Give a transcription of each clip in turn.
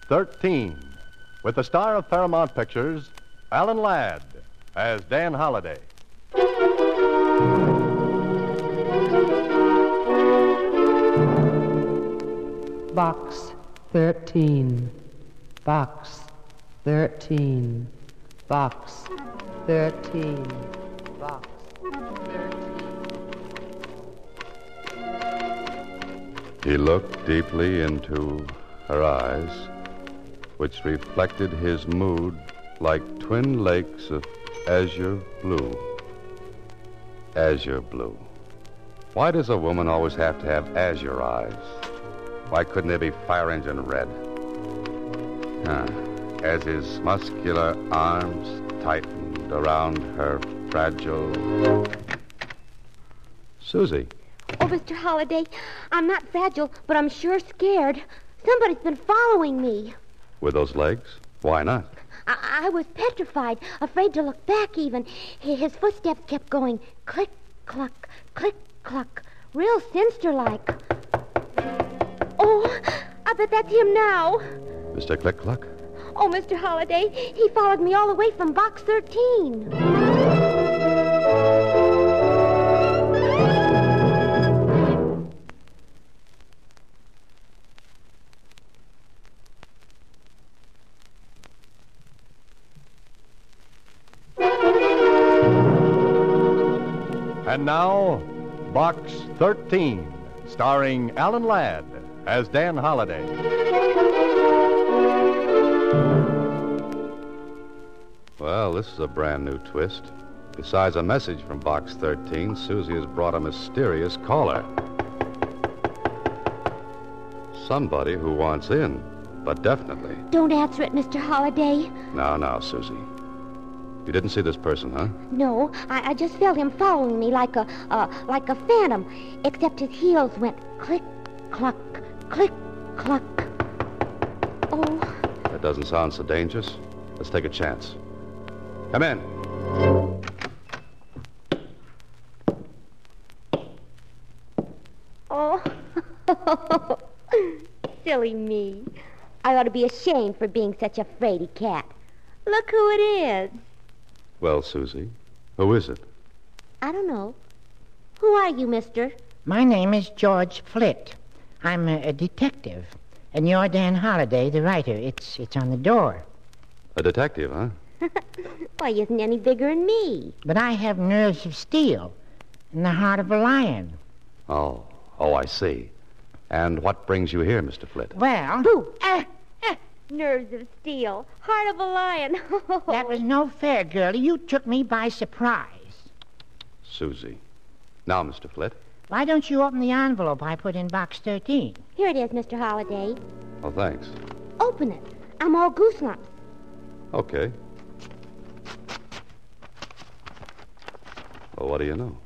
13, with the star of Paramount Pictures, Alan Ladd, as Dan Holliday. Box 13. Box 13. Box 13. Box 13. He looked deeply into her eyes, which reflected his mood like twin lakes of azure blue. Azure blue. Why does a woman always have to have azure eyes? Why couldn't they be fire engine red? As his muscular arms tightened around her fragile... Susie. Oh, Mr. Holliday, I'm not fragile, but I'm sure scared. Somebody's been following me. With those legs? Why not? I was petrified, afraid to look back even. His footsteps kept going click, cluck, click, cluck, real sinister-like. Oh, I bet that's him now. Mr. Click-Cluck? Oh, Mr. Holliday, he followed me all the way from Box 13. And now, Box 13, starring Alan Ladd as Dan Holliday. Well, this is a brand new twist. Besides a message from Box 13, Susie has brought a mysterious caller. Somebody who wants in, but definitely. Don't answer it, Mr. Holliday. Now, Susie. You didn't see this person, huh? No, I just felt him following me like a phantom, except his heels went click, cluck, click, cluck. Oh. That doesn't sound so dangerous. Let's take a chance. Come in. Oh. Silly me. I ought to be ashamed for being such a fraidy cat. Look who it is. Well, Susie, who is it? I don't know. Who are you, mister? My name is George Flitt. I'm a detective. And you're Dan Holliday, the writer. It's on the door. A detective, huh? Why, he isn't any bigger than me. But I have nerves of steel and the heart of a lion. Oh, I see. And what brings you here, Mr. Flitt? Well... Boo! Nerves of steel, heart of a lion. That was no fair, girlie. You took me by surprise. Susie. Now, Mr. Flitt. Why don't you open the envelope I put in Box 13? Here it is, Mr. Holliday. Oh, thanks. Open it. I'm all gooselumps. Okay. Well, what do you know?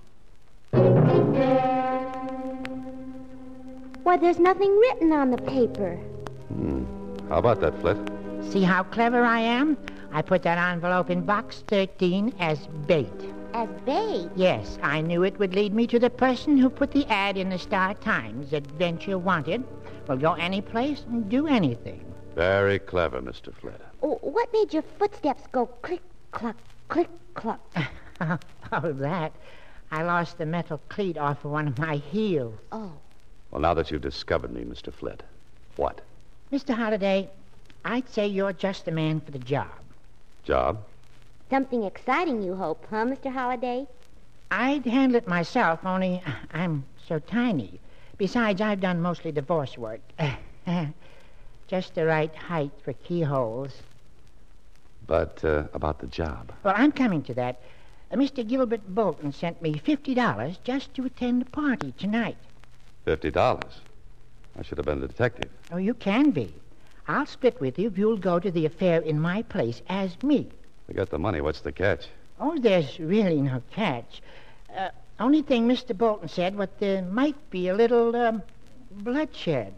Why, there's nothing written on the paper. How about that, Flitt? See how clever I am? I put that envelope in Box 13 as bait. As bait? Yes, I knew it would lead me to the person who put the ad in the Star-Times. Adventure wanted. Will go any place and do anything. Very clever, Mr. Flitt. Oh, what made your footsteps go click, cluck, click, cluck? Oh, that. I lost the metal cleat off of one of my heels. Oh. Well, now that you've discovered me, Mr. Flitt, what? Mr. Holliday, I'd say you're just the man for the job. Job? Something exciting, you hope, huh, Mr. Holliday? I'd handle it myself, only I'm so tiny. Besides, I've done mostly divorce work. Just the right height for keyholes. But about the job? Well, I'm coming to that. Mr. Gilbert Bolton sent me $50 just to attend the party tonight. $50? I should have been a detective. Oh, you can be. I'll split with you if you'll go to the affair in my place as me. We got the money. What's the catch? Oh, there's really no catch. Only thing Mr. Bolton said, what there might be a little, bloodshed.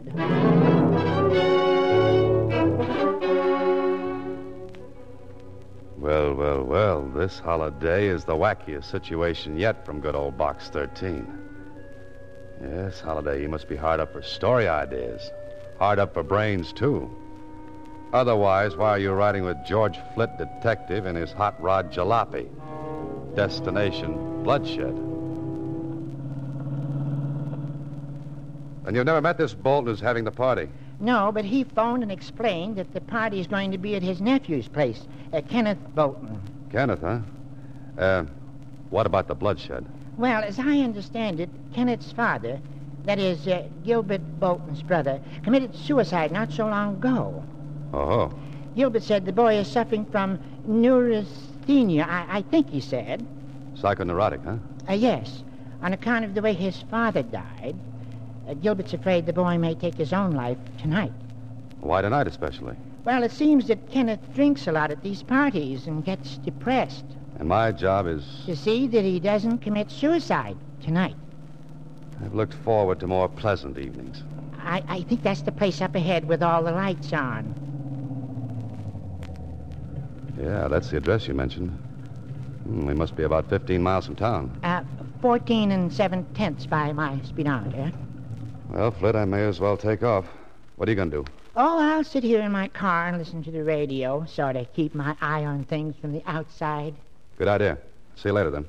Well, this holiday is the wackiest situation yet from good old Box 13. Yes, Holiday, you must be hard up for story ideas. Hard up for brains, too. Otherwise, why are you riding with George Flitt, detective, in his hot rod jalopy? Destination bloodshed. And you've never met this Bolton who's having the party? No, but he phoned and explained that the party is going to be at his nephew's place, Kenneth Bolton. Kenneth, huh? What about the bloodshed? Well, as I understand it, Kenneth's father, that is, Gilbert Bolton's brother, committed suicide not so long ago. Oh. Gilbert said the boy is suffering from neurasthenia, I think he said. Psychoneurotic, huh? Yes, on account of the way his father died. Gilbert's afraid the boy may take his own life tonight. Why tonight, especially? Well, it seems that Kenneth drinks a lot at these parties and gets depressed. And my job is... To see that he doesn't commit suicide tonight. I've looked forward to more pleasant evenings. I think that's the place up ahead with all the lights on. Yeah, that's the address you mentioned. We must be about 15 miles from town. 14 7/10 by my speedometer. Well, Flitt, I may as well take off. What are you going to do? Oh, I'll sit here in my car and listen to the radio, sort of keep my eye on things from the outside. Good idea. See you later, then.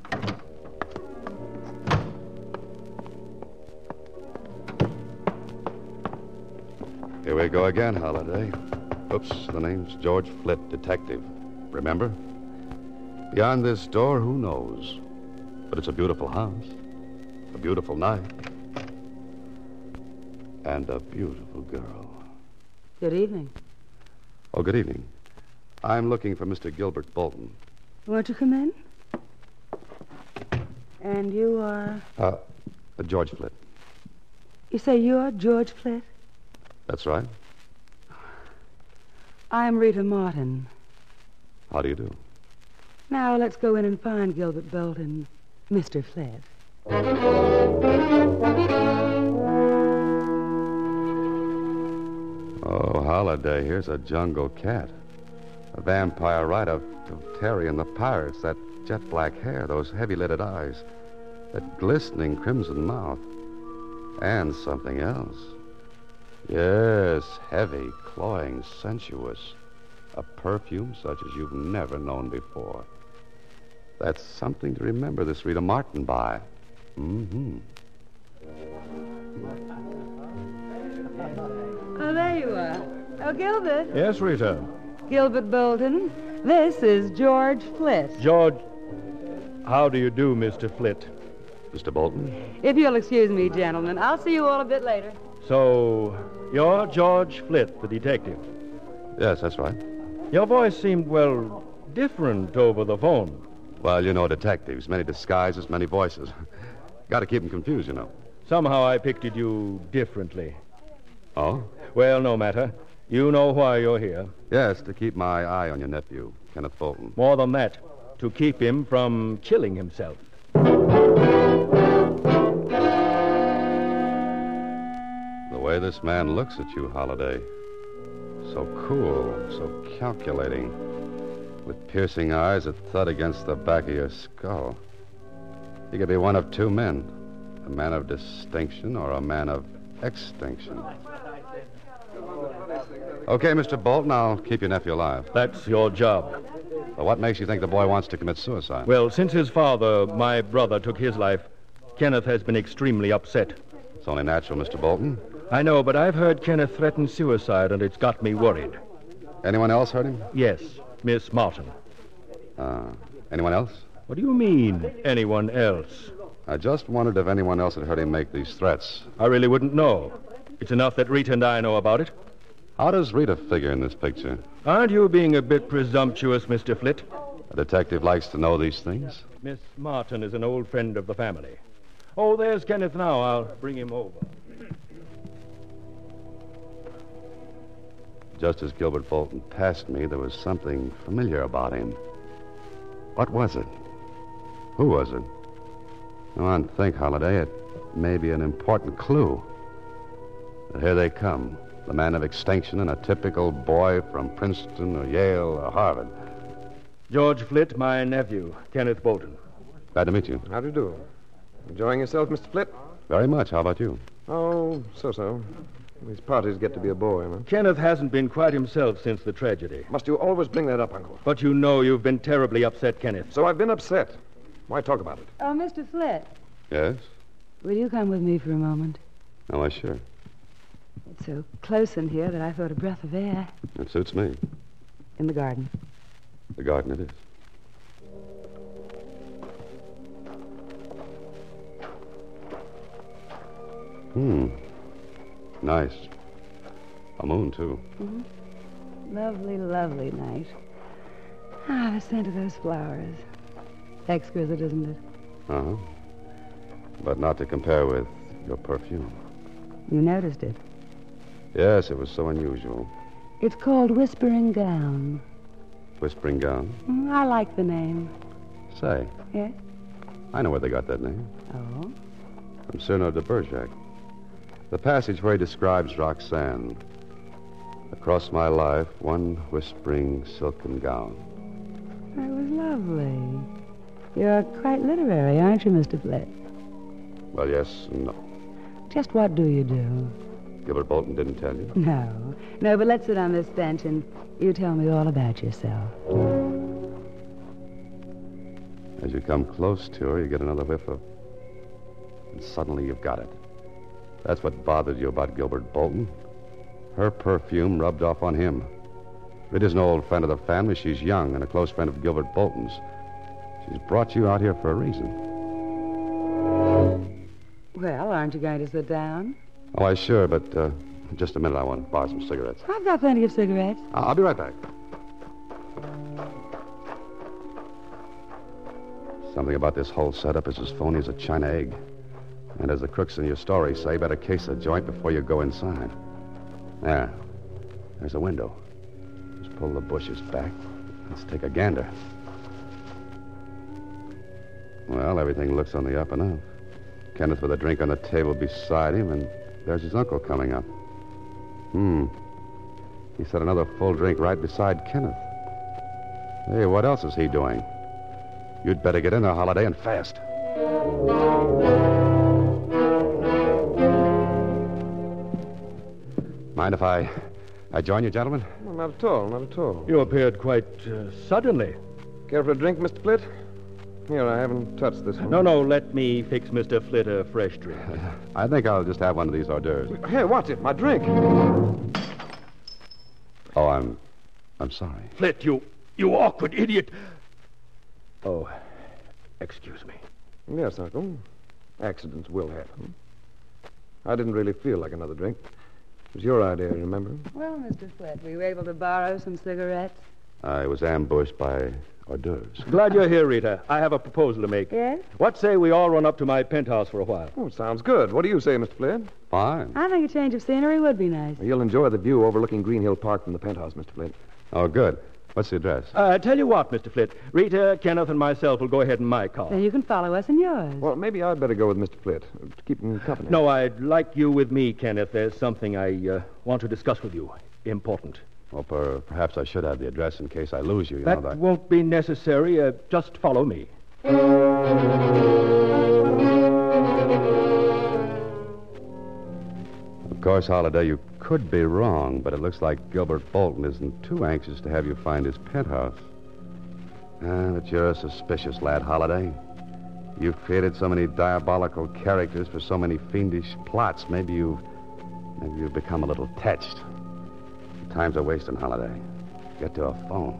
Here we go again, Holiday. Oops, the name's George Flitt, detective. Remember? Beyond this door, who knows? But it's a beautiful house, a beautiful night, and a beautiful girl. Good evening. Oh, good evening. I'm looking for Mr. Gilbert Bolton. Won't you come in? And you are... George Flitt. You say you're George Flitt? That's right. I'm Rita Martin. How do you do? Now let's go in and find Gilbert Bolton, Mr. Flitt. Oh, Holiday, here's a jungle cat. A vampire right of Terry and the Pirates. That jet black hair, those heavy-lidded eyes, that glistening crimson mouth. And something else. Yes, heavy, cloying, sensuous. A perfume such as you've never known before. That's something to remember this Rita Martin by. Mm-hmm. Oh, there you are. Oh, Gilbert. Yes, Rita. Gilbert Bolton. This is George Flitt. George, how do you do, Mr. Flitt? Mr. Bolton? If you'll excuse me, gentlemen, I'll see you all a bit later. So, you're George Flitt, the detective. Yes, that's right. Your voice seemed, well, different over the phone. Well, you know detectives. Many disguises, many voices. Got to keep them confused, you know. Somehow I pictured you differently. Oh? Well, no matter. You know why you're here. Yes, to keep my eye on your nephew, Kenneth Bolton. More than that, to keep him from killing himself. The way this man looks at you, Holiday. So cool, so calculating. With piercing eyes that thud against the back of your skull. He could be one of two men. A man of distinction or a man of extinction. Okay, Mr. Bolton, I'll keep your nephew alive. That's your job. But what makes you think the boy wants to commit suicide? Well, since his father, my brother, took his life, Kenneth has been extremely upset. It's only natural, Mr. Bolton. I know, but I've heard Kenneth threaten suicide, and it's got me worried. Anyone else heard him? Yes, Miss Martin. Anyone else? What do you mean, anyone else? I just wondered if anyone else had heard him make these threats. I really wouldn't know. It's enough that Rita and I know about it. How does Rita figure in this picture? Aren't you being a bit presumptuous, Mr. Flitt? A detective likes to know these things. Miss Martin is an old friend of the family. Oh, there's Kenneth now. I'll bring him over. Just as Gilbert Bolton passed me, there was something familiar about him. What was it? Who was it? Go on, think, Holiday. It may be an important clue. But here they come. The man of extinction and a typical boy from Princeton or Yale or Harvard. George Flitt, my nephew, Kenneth Bolton. Glad to meet you. How do you do? Enjoying yourself, Mr. Flitt? Very much. How about you? Oh, so-so. These parties get to be a bore, huh? Kenneth hasn't been quite himself since the tragedy. Must you always bring that up, Uncle? But you know you've been terribly upset, Kenneth. So I've been upset. Why talk about it? Oh, Mr. Flett, Yes? will you come with me for a moment? Oh, why, sure. It's so close in here that I thought a breath of air. It suits me. In the garden. The garden it is. Nice. A moon, too. Lovely, lovely night. Ah, the scent of those flowers. Exquisite, isn't it? Uh-huh. But not to compare with your perfume. You noticed it. Yes, it was so unusual. It's called Whispering Gown. Whispering Gown. I like the name. Say, Yes? I know where they got that name. Oh? From Cyrano de Bergerac. The passage where he describes Roxanne. Across my life, one whispering silken gown. That was lovely. You're quite literary, aren't you, Mr. Flett? Well, yes and no. Just what do you do? Gilbert Bolton didn't tell you. No. No, but let's sit on this bench and you tell me all about yourself. As you come close to her, you get another whiff of... And suddenly you've got it. That's what bothered you about Gilbert Bolton. Her perfume rubbed off on him. Rita's an old friend of the family. She's young and a close friend of Gilbert Bolton's. She's brought you out here for a reason. Well, aren't you going to sit down? Oh, I sure, but just a minute. I want to borrow some cigarettes. I've got plenty of cigarettes. I'll be right back. Something about this whole setup is as phony as a China egg. And as the crooks in your story say, better case a joint before you go inside. There. There's a window. Just pull the bushes back. Let's take a gander. Well, everything looks on the up and up. Kenneth with a drink on the table beside him, and there's his uncle coming up. He set another full drink right beside Kenneth. Hey, what else is he doing? You'd better get in there, Holiday, and fast. Mind if I join you, gentlemen? Well, not at all, not at all. You appeared quite suddenly. Care for a drink, Mr. Flett? Here, I haven't touched this one. No, let me fix Mr. Flett a fresh drink. I think I'll just have one of these hors d'oeuvres. Hey, watch it, my drink. Oh, I'm sorry. Flett, you awkward idiot. Oh, excuse me. Yes, Uncle. Accidents will happen. I didn't really feel like another drink. It was your idea, remember? Well, Mr. Flett, were you able to borrow some cigarettes? I was ambushed by hors d'oeuvres. Glad you're here, Rita. I have a proposal to make. Yes? What say we all run up to my penthouse for a while? Oh, sounds good. What do you say, Mr. Flett? Fine. I think a change of scenery would be nice. You'll enjoy the view overlooking Green Hill Park from the penthouse, Mr. Flett. Oh, good. What's the address? Tell you what, Mr. Flett. Rita, Kenneth, and myself will go ahead in my car. Then you can follow us in yours. Well, maybe I'd better go with Mr. Flett to keep him company. No, I'd like you with me, Kenneth. There's something I want to discuss with you. Important. Well, perhaps I should have the address in case I lose you. That won't be necessary. Just follow me. Of course, Holiday, you could be wrong, but it looks like Gilbert Bolton isn't too anxious to have you find his penthouse. But you're a suspicious lad, Holiday. You've created so many diabolical characters for so many fiendish plots. Maybe you've become a little touched. Time's a wasting, Holiday. Get to a phone.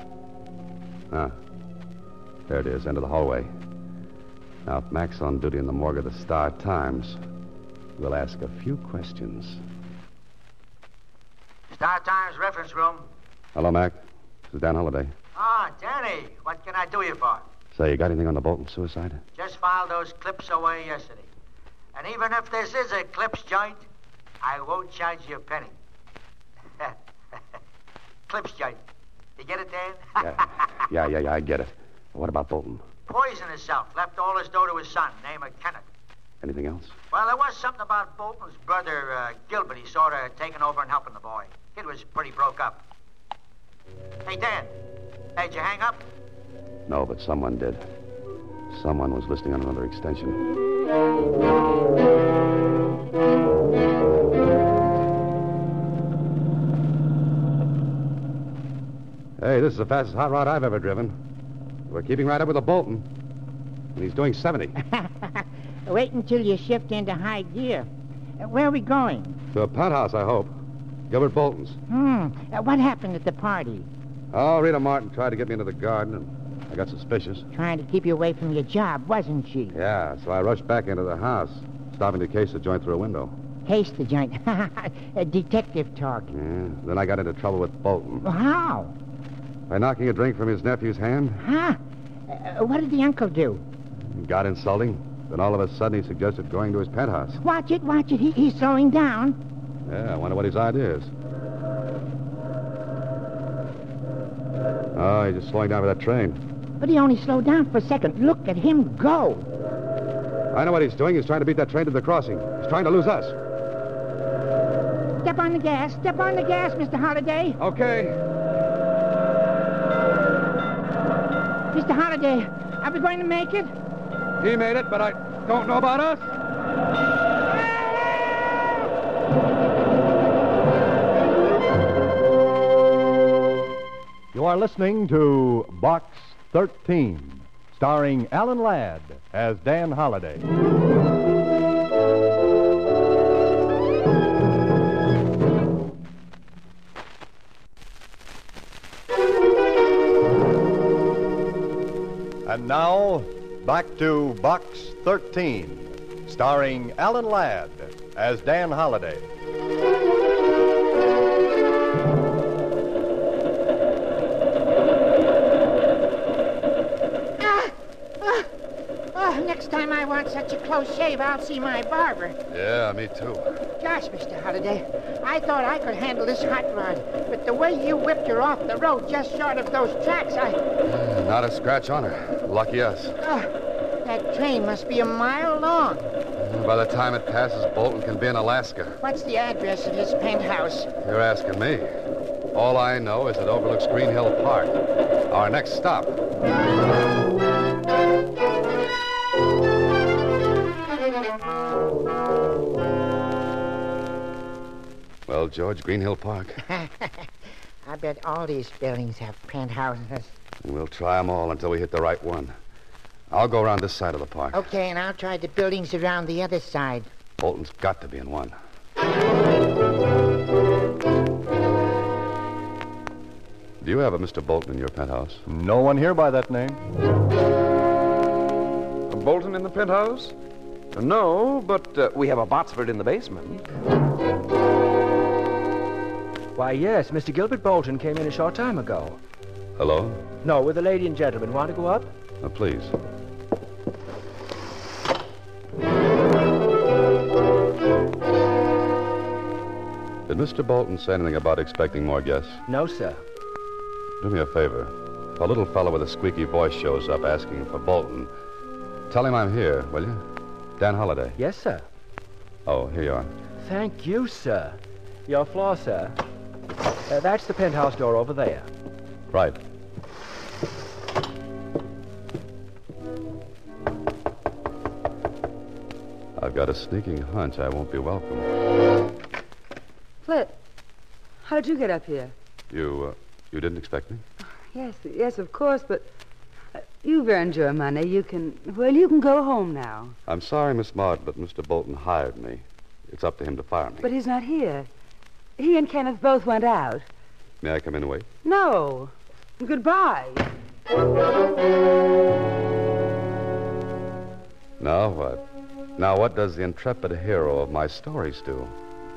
There it is, end of the hallway. Now, if Mac's on duty in the morgue of the Star-Times, we'll ask a few questions. Star-Times reference room. Hello, Mac. This is Dan Holiday. Ah, Danny, what can I do you for? Say, you got anything on the Bolton suicide? Just filed those clips away yesterday. And even if this is a clips joint, I won't charge you a penny. Clips joint. You get it, Dan? Yeah, I get it. What about Bolton? Poisoned himself. Left all his dough to his son, name of Kenneth. Anything else? Well, there was something about Bolton's brother, Gilbert. He sort of taking over and helping the boy. Kid was pretty broke up. Hey, Dan. Hey, did you hang up? No, but someone did. Someone was listening on another extension. this is the fastest hot rod I've ever driven. We're keeping right up with the Bolton. And he's doing 70. Wait until you shift into high gear. Where are we going? To a penthouse, I hope. Gilbert Bolton's. What happened at the party? Oh, Rita Martin tried to get me into the garden, and I got suspicious. Trying to keep you away from your job, wasn't she? Yeah, so I rushed back into the house, stopping to case the joint through a window. Case the joint. Detective talk. Yeah, then I got into trouble with Bolton. Well, how? By knocking a drink from his nephew's hand. Huh? What did the uncle do? He got insulting. Then all of a sudden he suggested going to his penthouse. Watch it. He's slowing down. Yeah, I wonder what his idea is. Oh, he's just slowing down for that train. But he only slowed down for a second. Look at him go. I know what he's doing. He's trying to beat that train to the crossing. He's trying to lose us. Step on the gas, Mr. Holliday. Okay. Mr. Holliday, are we going to make it? He made it, but I don't know about us. You are listening to Box 13, starring Alan Ladd as Dan Holliday. And now, back to Box 13, starring Alan Ladd as Dan Holliday. Next time I want such a close shave, I'll see my barber. Yeah, me too. Gosh, Mr. Holliday, I thought I could handle this hot rod, but the way you whipped her off the road just short of those tracks, Not a scratch on her. Lucky us. That train must be a mile long. By the time it passes, Bolton can be in Alaska. What's the address of his penthouse? You're asking me. All I know is it overlooks Green Hill Park. Our next stop. Well, George, Green Hill Park. I bet all these buildings have penthouses. We'll try them all until we hit the right one. I'll go around this side of the park. Okay, and I'll try the buildings around the other side. Bolton's got to be in one. Do you have a Mr. Bolton in your penthouse? No one here by that name. A Bolton in the penthouse? No, but we have a Botsford in the basement. Why, yes, Mr. Gilbert Bolton came in a short time ago. Hello? No, with a lady and gentleman. Want to go up? Please. Did Mr. Bolton say anything about expecting more guests? No, sir. Do me a favor. If a little fellow with a squeaky voice shows up asking for Bolton, tell him I'm here, will you? Dan Holliday. Yes, sir. Oh, here you are. Thank you, sir. Your floor, sir. That's the penthouse door over there. Right. I've got a sneaking hunch I won't be welcome. Flip, how did you get up here? You didn't expect me? Yes, of course, but you've earned your money. You can go home now. I'm sorry, Miss Martin, but Mr. Bolton hired me. It's up to him to fire me. But he's not here. He and Kenneth both went out. May I come in and wait? No. Goodbye. Now what? Now what does the intrepid hero of my stories do?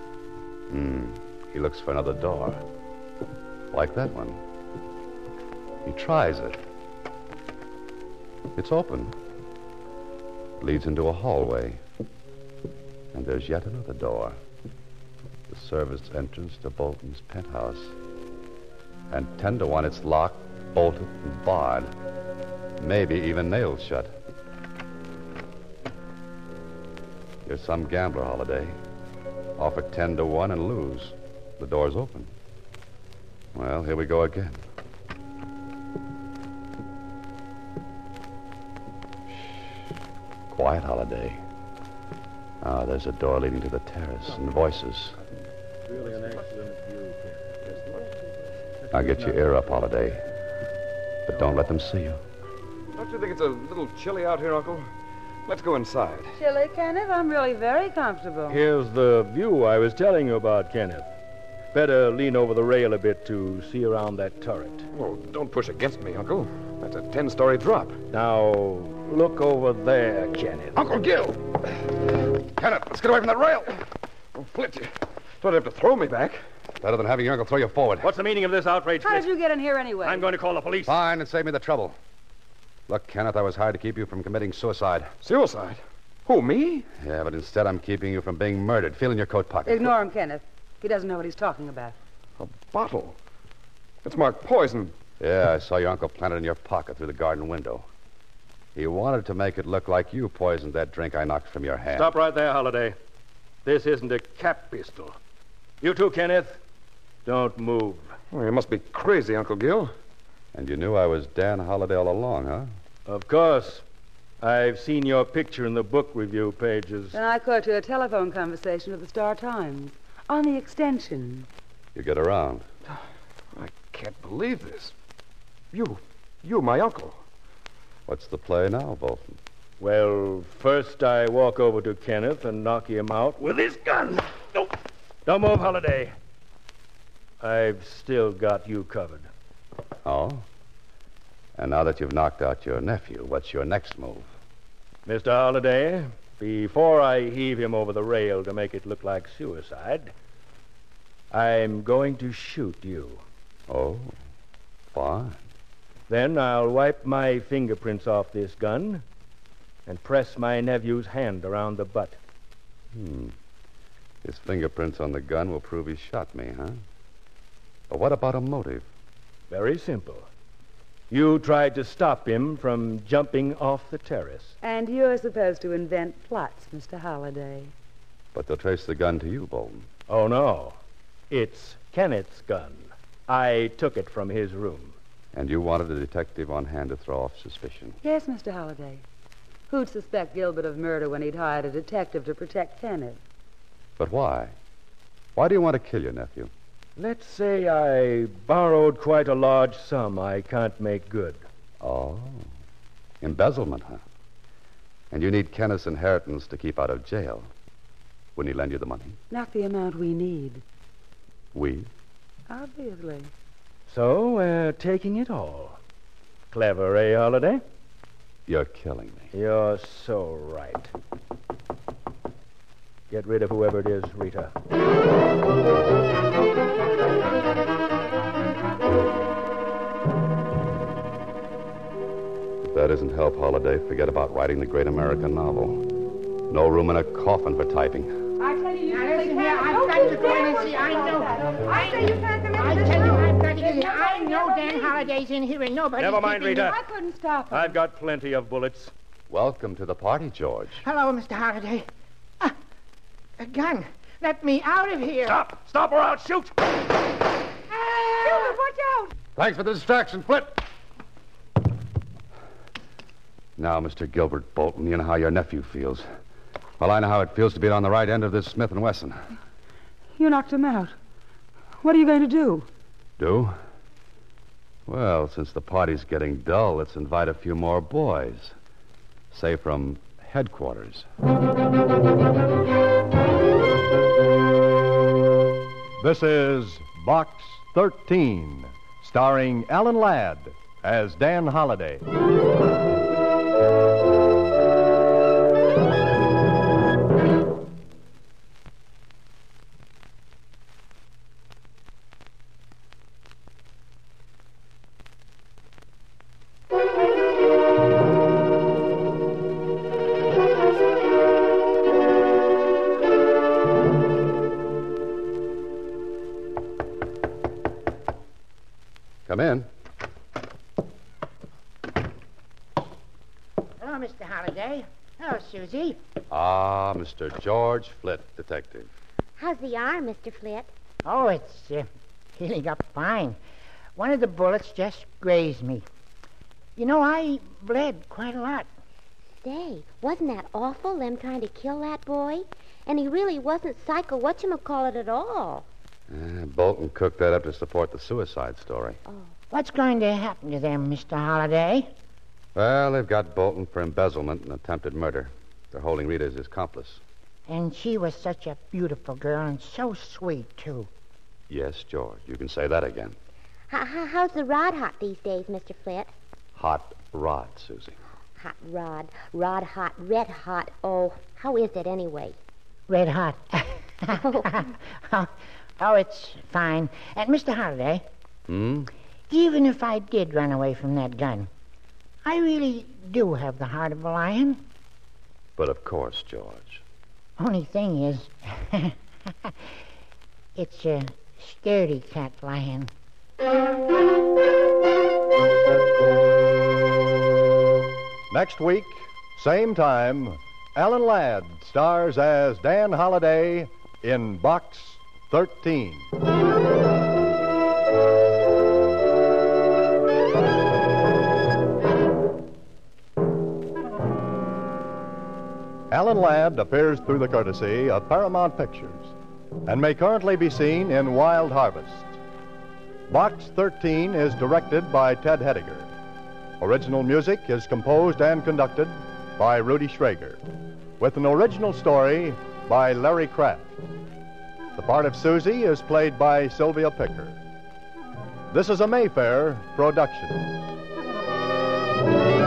He looks for another door. Like that one. He tries it. It's open. Leads into a hallway. And there's yet another door. The servants' entrance to Bolton's penthouse. And 10 to 1, it's locked, bolted, and barred. Maybe even nailed shut. You're some gambler, Holliday. Offer 10 to 1 and lose. The door's open. Well, here we go again. Shh. Quiet, Holliday. Ah, there's a door leading to the terrace and voices. Now get your ear up, Holliday. But don't let them see you. Don't you think it's a little chilly out here, Uncle? Let's go inside. Chilly, Kenneth? I'm really very comfortable. Here's the view I was telling you about, Kenneth. Better lean over the rail a bit to see around that turret. Oh, don't push against me, Uncle. That's a 10-story drop. Now, look over there, Kenneth. Uncle Gil! Kenneth, let's get away from that rail. Oh, Flint, you don't have to throw me back. Better than having your uncle throw you forward. What's the meaning of this outrage, How Flint? did you get in here anyway? I'm going to call the police. Fine, and save me the trouble. Look, Kenneth, I was hired to keep you from committing suicide. Suicide? Who, me? Yeah, but instead I'm keeping you from being murdered. Feel in your coat pocket. Ignore him, Kenneth. He doesn't know what he's talking about. A bottle. It's marked poison. Yeah, I saw your uncle plant it in your pocket through the garden window. He wanted to make it look like you poisoned that drink I knocked from your hand. Stop right there, Holliday. This isn't a cap pistol. You too, Kenneth. Don't move. Oh, you must be crazy, Uncle Gil. And you knew I was Dan Holliday all along, huh? Of course. I've seen your picture in the book review pages. And I caught you a telephone conversation with the Star Times on the extension. You get around. I can't believe this. You, my uncle. What's the play now, Bolton? Well, first I walk over to Kenneth and knock him out with his gun. No, don't move, Holliday. I've still got you covered. Oh? And now that you've knocked out your nephew, what's your next move? Mr. Holliday, before I heave him over the rail to make it look like suicide, I'm going to shoot you. Oh, fine. Then I'll wipe my fingerprints off this gun and press my nephew's hand around the butt. His fingerprints on the gun will prove he shot me, huh? But what about a motive? Very simple. You tried to stop him from jumping off the terrace. And you're supposed to invent plots, Mr. Holliday. But they'll trace the gun to you, Bolton. Oh, no. It's Kenneth's gun. I took it from his room. And you wanted a detective on hand to throw off suspicion. Yes, Mr. Holliday. Who'd suspect Gilbert of murder when he'd hired a detective to protect Kenneth? But why? Why do you want to kill your nephew? Let's say I borrowed quite a large sum I can't make good. Oh, embezzlement, huh? And you need Kenneth's inheritance to keep out of jail. Wouldn't he lend you the money? Not the amount we need. We? Obviously. So we're taking it all. Clever, eh, Holliday? You're killing me. You're so right. Get rid of whoever it is, Rita. If that isn't help, Holliday, forget about writing the great American novel. No room in a coffin for typing. I tell you, Now listen here, I've got to go in and see. I know. I say you can't come in. I tell you, I've got to get in. I know Dan Holliday's in here and nobody's Never mind, keeping Rita. me. I couldn't stop him. I've got plenty of bullets. Welcome to the party, George. Hello, Mr. Holliday. A gun. Let me out of here. Stop! Stop or I'll shoot! Gilbert, watch out! Thanks for the distraction, Flint. Now, Mr. Gilbert Bolton, you know how your nephew feels. Well, I know how it feels to be on the right end of this Smith & Wesson. You knocked him out. What are you going to do? Do? Well, since the party's getting dull, let's invite a few more boys. Say from headquarters. This is Box 13, starring Alan Ladd as Dan Holliday. Come in. Hello, Mr. Holliday. Hello, Susie. Ah, Mr. George Flint, detective. How's the arm, Mr. Flint? Oh, it's healing up fine. One of the bullets just grazed me. You know, I bled quite a lot. Say, wasn't that awful, them trying to kill that boy? And he really wasn't psycho whatchamacallit at all. Bolton cooked that up to support the suicide story. Oh. What's going to happen to them, Mr. Holliday? Well, they've got Bolton for embezzlement and attempted murder. They're holding Rita as his accomplice. And she was such a beautiful girl and so sweet, too. Yes, George, you can say that again. How's the rod hot these days, Mr. Flint? Hot rod, Susie. Hot rod. Rod hot. Red hot. Oh, how is it anyway? Red hot. Oh, it's fine. And Mr. Holliday, even if I did run away from that gun, I really do have the heart of a lion. But of course, George. Only thing is, it's a scaredy cat lion. Next week, same time, Alan Ladd stars as Dan Holliday in Box 13. Alan Ladd appears through the courtesy of Paramount Pictures and may currently be seen in Wild Harvest. Box 13 is directed by Ted Hediger. Original music is composed and conducted by Rudy Schrager, with an original story by Larry Kraft. The part of Susie is played by Sylvia Picker. This is a Mayfair production.